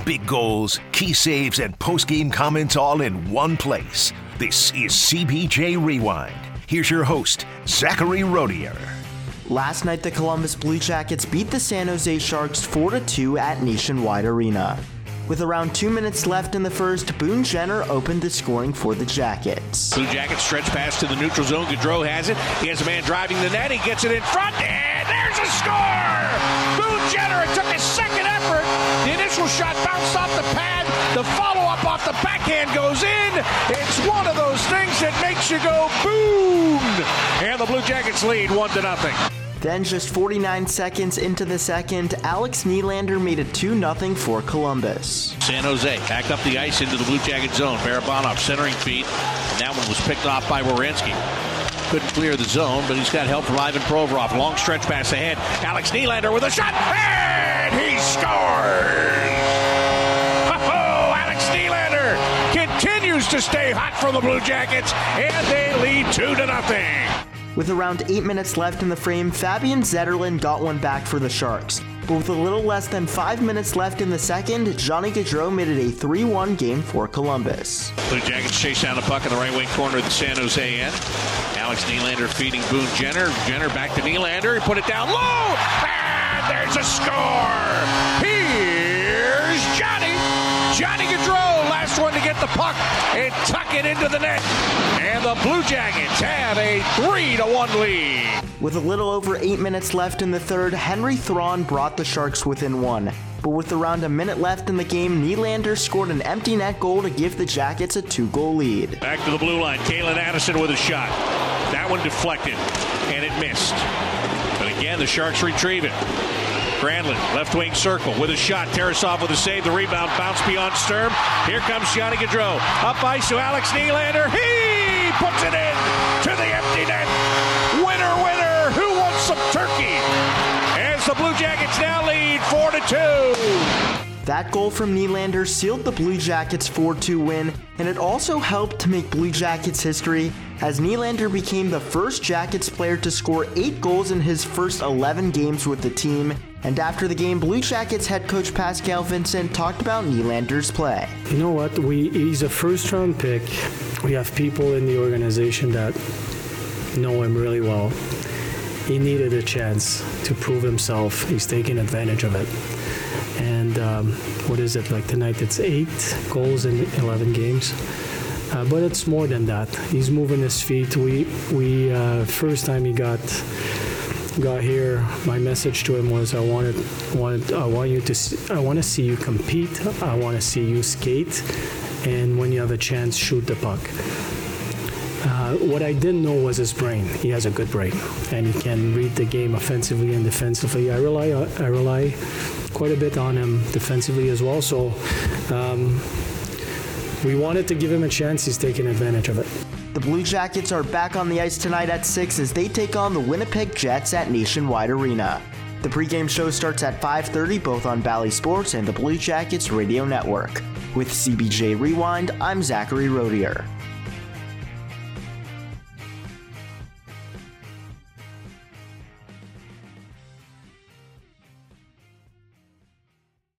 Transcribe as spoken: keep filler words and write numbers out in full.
big goals, key saves, and post-game comments all in one place. This is C B J Rewind. Here's your host, Zachary Rodier. Last night, the Columbus Blue Jackets beat the San Jose Sharks four to two at Nationwide Arena. With around two minutes left in the first, Boone Jenner opened the scoring for the Jackets. Blue Jackets stretch pass to the neutral zone. Gaudreau has it. He has a man driving the net. He gets it in front, and there's a score! Boone Jenner, it took a second effort. The initial shot bounced off the pad. The follow-up off the backhand goes in. It's one of those things that makes you go, boom! And the Blue Jackets lead one to nothing. Then, just forty-nine seconds into the second, Alex Nylander made it two nothing for Columbus. San Jose back up the ice into the Blue Jacket zone. Barabanov centering feed, and that one was picked off by Werenski. Couldn't clear the zone, but he's got help from Ivan Provorov. Long stretch pass ahead. Alex Nylander with a shot, and he scores! Oh, Alex Nylander continues to stay hot for the Blue Jackets, and they lead two to nothing. With around eight minutes left in the frame, Fabian Zetterlund got one back for the Sharks. But with a little less than five minutes left in the second, Johnny Gaudreau made it a three one game for Columbus. Blue Jackets chase down the puck in the right wing corner of the San Jose end. Alex Nylander feeding Boone Jenner. Jenner back to Nylander. He put it down low, and there's a score. Here's Johnny. Johnny Gaudreau, last one to get the puck and tuck it into the net. And the Blue Jackets have a three to one lead. With a little over eight minutes left in the third, Henry Thrawn brought the Sharks within one. But with around a minute left in the game, Nylander scored an empty net goal to give the Jackets a two-goal lead. Back to the blue line, Kalen Addison with a shot. That one deflected, and it missed. But again, the Sharks retrieve it. Granlund, left wing circle with a shot. Tarasov with a save. The rebound bounced beyond Sturm. Here comes Johnny Gaudreau. Up ice to Alex Nylander. He puts it in to the empty net. Winner, winner. Who wants some turkey? As the Blue Jackets now lead four to two. That goal from Nylander sealed the Blue Jackets four two win, and it also helped to make Blue Jackets history, as Nylander became the first Jackets player to score eight goals in his first eleven games with the team. And after the game, Blue Jackets head coach Pascal Vincent talked about Nylander's play. You know what? We he's a first-round pick. We have people in the organization that know him really well. He needed a chance to prove himself. He's taking advantage of it. And um, what is it, like tonight it's eight goals in eleven games. Uh, but it's more than that. He's moving his feet. We, we uh, first time he got got here, my message to him was I wanted, wanted I want you to see, I want to see you compete. I want to see you skate. And when you have a chance, shoot the puck. Uh, what I didn't know was his brain. He has a good brain, and he can read the game offensively and defensively. I rely I rely quite a bit on him defensively as well. So um, we wanted to give him a chance. He's taking advantage of it. The Blue Jackets are back on the ice tonight at six as they take on the Winnipeg Jets at Nationwide Arena. The pregame show starts at five thirty both on Bally Sports and the Blue Jackets Radio Network. With C B J Rewind, I'm Zachary Rodier.